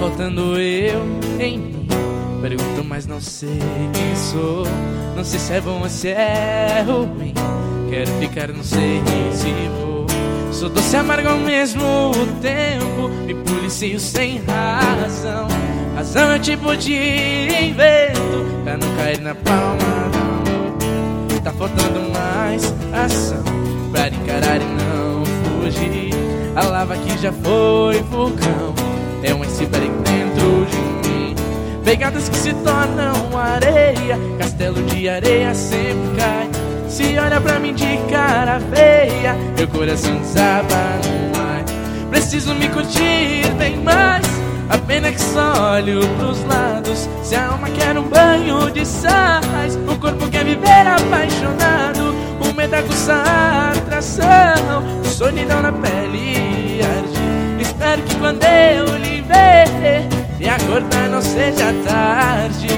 faltando eu em mim. Pergunto, mas não sei quem sou. Não sei se é bom ou se é ruim. Quero ficar, não sei se vou. Sou doce e amargo ao mesmo tempo. Me policio sem razão. Razão é o tipo de invento pra não cair na palma da mão. Tá faltando mais ação pra encarar e não fugir. A lava que já foi vulcão é um iceberg dentro de mim. Pegadas que se tornam areia, castelo de areia sempre cai. Se olha pra mim de cara feia, meu coração desaba no mar. Preciso me curtir bem mais, a pena que só olho pros lados. Se a alma quer um banho de sais, o corpo quer viver apaixonado. O medo aguça a atração, solidão na pele arde. Espero que quando eu lhe ver e acordar não seja tarde.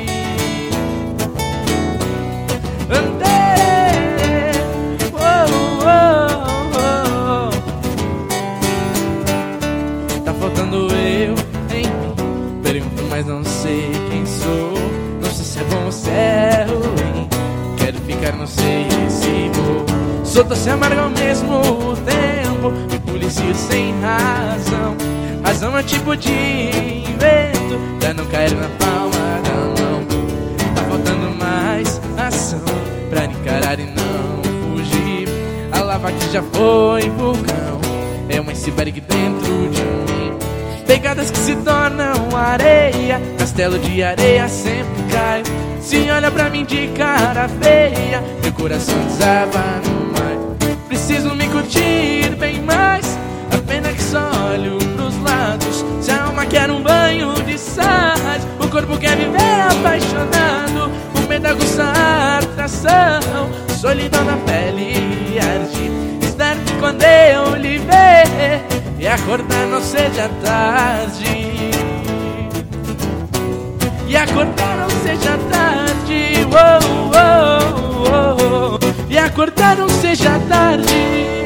Andei, Tá faltando eu em mim. Pergunto, mas não sei quem sou. Não sei se é bom ou se é ruim. Quero ficar, não sei se vou. Sou doce e amargo ao mesmo tempo. Me policio sem razão. Razão é tipo de invento pra não cair na palma da mão. Tá faltando mais ação pra encarar e não fugir. A lava que já foi vulcão é um iceberg dentro de mim. Pegadas que se tornam areia, castelo de areia sempre cai. Se olha pra mim de cara feia, meu coração desaba no mar. Preciso me curtir bem mais, a pena que só olho pros lados. Se a alma quer um banho de sais, o corpo quer viver apaixonado. O medo aguça a atração, solidão na pele arde. Espero que quando eu lhe ver e acordar não seja tarde. E acordar não seja tarde. E acordar não seja tarde.